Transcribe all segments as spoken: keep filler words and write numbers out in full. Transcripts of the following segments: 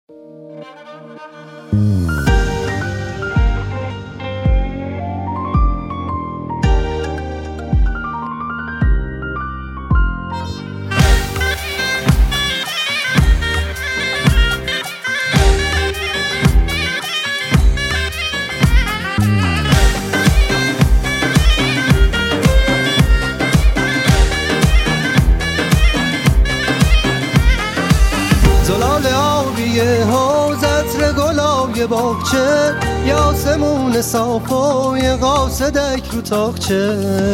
زلال آبیه حوض عطر گلای باغچه، یاسمون صاف و یه قاصدک رو تاقچه.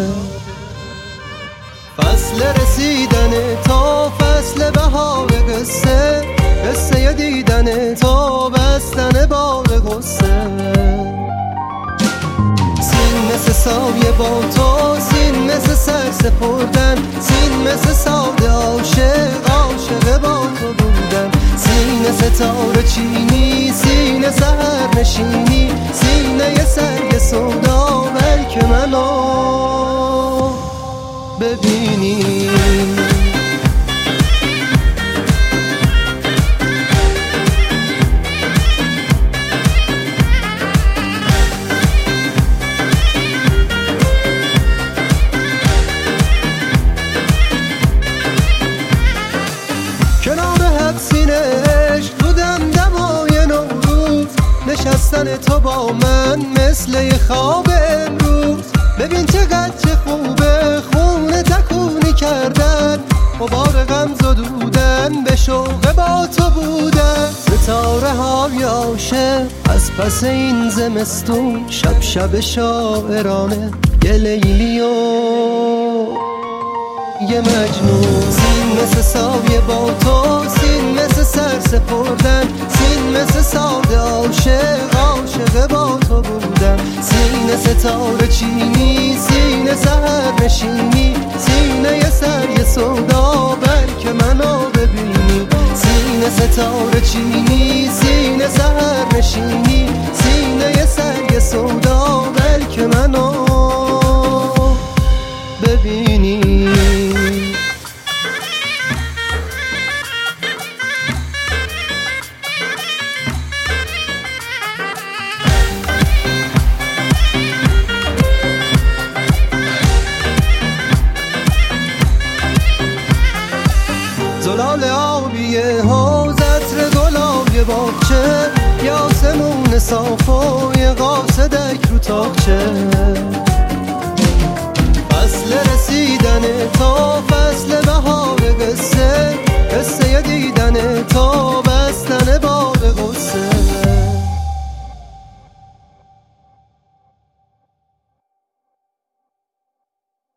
فصل رسیدن تا فصل بهار قصه، قصه دیدن تا بستن باغ قصه. سین مثل سایه با تو، سین مثل سر سپردن، سین مثل ساده عاشق، عاشق با تو بودن. سینه ستاره چینی، سینه سهر نشینی، سینه ی سرگ سودا، بلکه منو ببینی. کنار حبسین عشق تو دمدمای نوروز، نشستن تو با من مثل یه خواب امروز. ببین چقدر چه خوبه خونه تکونی کردن، غبار غم زدودن به شوق با تو بودن. ستاره های عاشق از پس این زمستون، شب شب شاعرانه، یه لیلی و یه مجنون. سین مثل سایه با تو، سین مثل سر سپردن، سین مثل ساده عاشق، عاشق با تو بودن. سینه ستاره چینی، سینه سهر نشینی، سینه ی سر ی سودا، بلکه منو ببینی. سینه ستاره چینی، سینه سهر نشینی، سینه ی سر ی سودا، بلکه منو ببینی. زلال آبیه حوض عطر گلای باغچه، یاسمون صاف و یه قاصدک رو تاقچه. فصل رسیدن تا فصل بهار قصه، قصه دیدن تا